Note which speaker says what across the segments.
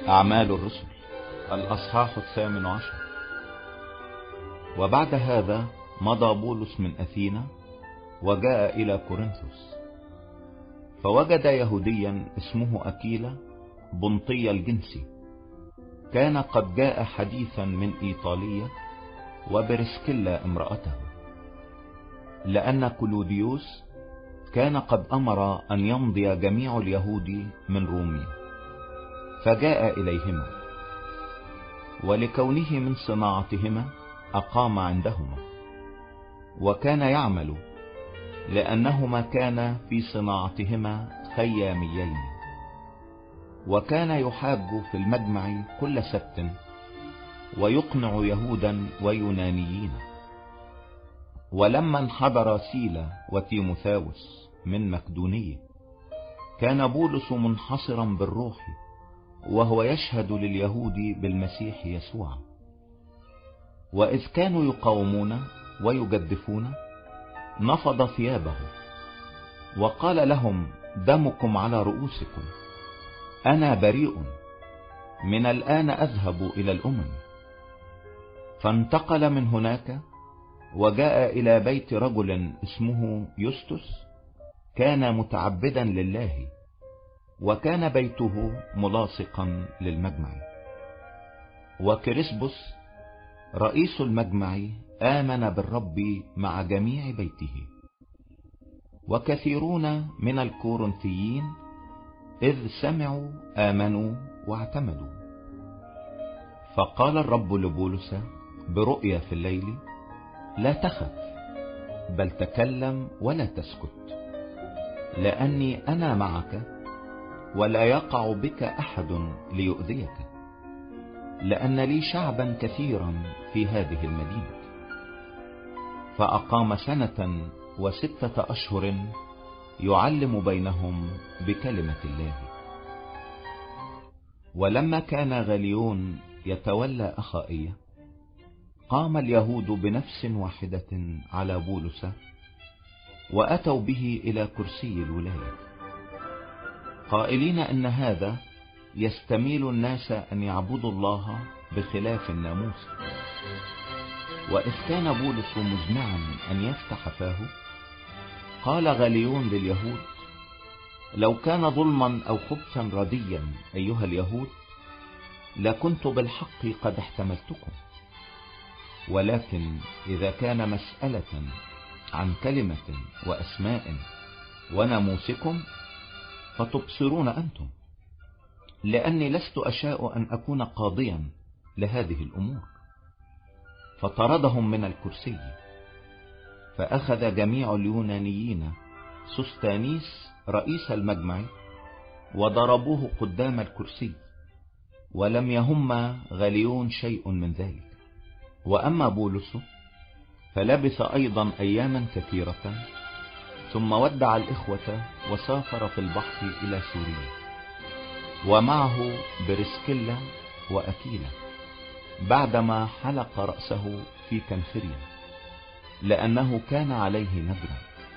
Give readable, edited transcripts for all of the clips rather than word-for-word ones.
Speaker 1: أعمال الرسل الأصحاح 18. وبعد هذا مضى بولس من أثينا وجاء إلى كورنثوس، فوجد يهوديا اسمه أكيلا بنطي الجنسي، كان قد جاء حديثا من إيطالية وبرسكيلا امرأته، لأن كلوديوس كان قد أمر أن يمضي جميع اليهود من روميا، فجاء إليهما، ولكونه من صناعتهما أقام عندهما، وكان يعمل لأنهما كان في صناعتهما خياميين، وكان يحاج في المجمع كل سبت ويقنع يهودا ويونانيين. ولما انحدر سيلا وتيموثاوس من مقدونية، كان بولس منحصرا بالروح وهو يشهد لليهود بالمسيح يسوع. وإذ كانوا يقاومون ويجدفون، نفض ثيابه وقال لهم: دمكم على رؤوسكم، أنا بريء، من الآن أذهب إلى الأمم. فانتقل من هناك وجاء إلى بيت رجل اسمه يستس، كان متعبدا لله، وكان بيته ملاصقا للمجمع. وكريسبس رئيس المجمع آمن بالرب مع جميع بيته. وكثيرون من الكورنثيين إذ سمعوا آمنوا واعتمدوا. فقال الرب لبولس برؤيا في الليل: لا تخف، بل تكلم ولا تسكت، لأني أنا معك، ولا يقع بك أحد ليؤذيك، لأن لي شعبا كثيرا في هذه المدينة. فأقام 1 و6 أشهر يعلم بينهم بكلمة الله. ولما كان غليون يتولى أخائية، قام اليهود بنفس واحدة على بولس، وأتوا به إلى كرسي الولاية، قائلين إن هذا يستميل الناس أن يعبدوا الله بخلاف الناموس. وإذ كان بولس مزمعا أن يفتح فاه، قال غليون لليهود: لو كان ظلما أو خبثا رديا أيها اليهود، لكنت بالحق قد احتملتكم، ولكن إذا كان مسألة عن كلمة وأسماء وناموسكم، فتبصرون أنتم، لأني لست أشاء أن أكون قاضيا لهذه الأمور. فطردهم من الكرسي. فأخذ جميع اليونانيين سوستانيس رئيس المجمع وضربوه قدام الكرسي، ولم يهم غليون شيء من ذلك. وأما بولس فلبث أيضا أياما كثيرة، ثم ودع الإخوة وسافر في البحر إلى سوريا، ومعه برسكيلا وأكيلا، بعدما حلق رأسه في كنخريا، لأنه كان عليه نذرا.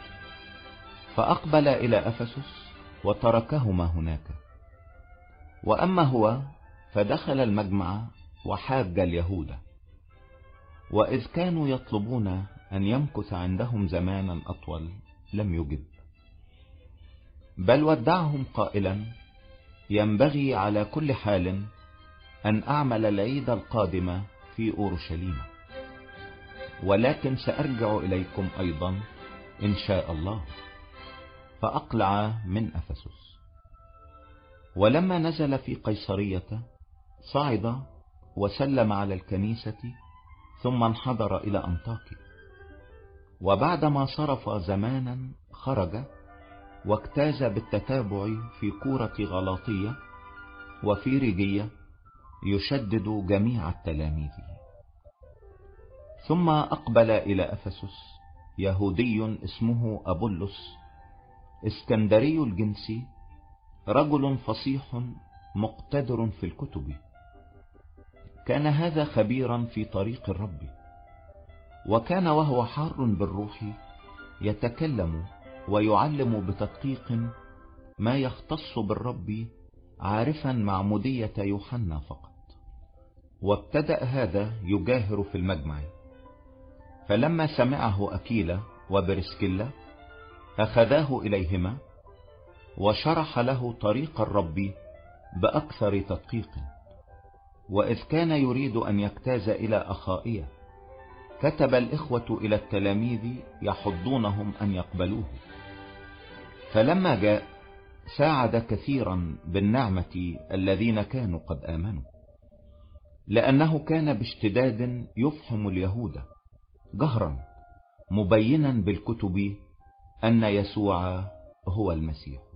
Speaker 1: فأقبل إلى أفسس وتركهما هناك. وأما هو فدخل المجمع وحاج اليهود، وإذ كانوا يطلبون أن يمكث عندهم زمانا أطول، لم يجب، بل ودعهم قائلا: ينبغي على كل حال أن أعمل العيد القادم في أورشليم، ولكن سأرجع إليكم أيضا إن شاء الله. فأقلع من أفسس. ولما نزل في قيصرية، صعد وسلم على الكنيسة، ثم انحدر إلى أنطاكيا. وبعدما صرف زمانا خرج واجتاز بالتتابع في كورة غلاطية وفي ريجية، يشدد جميع التلاميذ. ثم أقبل إلى أفسس يهودي اسمه أبولس، اسكندري الجنس، رجل فصيح مقتدر في الكتب. كان هذا خبيرا في طريق الرب، وكان وهو حار بالروح يتكلم ويعلم بتدقيق ما يختص بالرب عارفا معمودية يوحنا فقط. وابتدأ هذا يجاهر في المجمع. فلما سمعه أكيلا وبرسكيلا أخذاه إليهما وشرح له طريق الرب بأكثر تدقيق. وإذ كان يريد أن يجتاز إلى أخائية كتب الإخوة إلى التلاميذ يحضونهم أن يقبلوه. فلما جاء ساعد كثيرا بالنعمة الذين كانوا قد آمنوا، لأنه كان باشتداد يفهم اليهود جهرا مبينا بالكتب أن يسوع هو المسيح.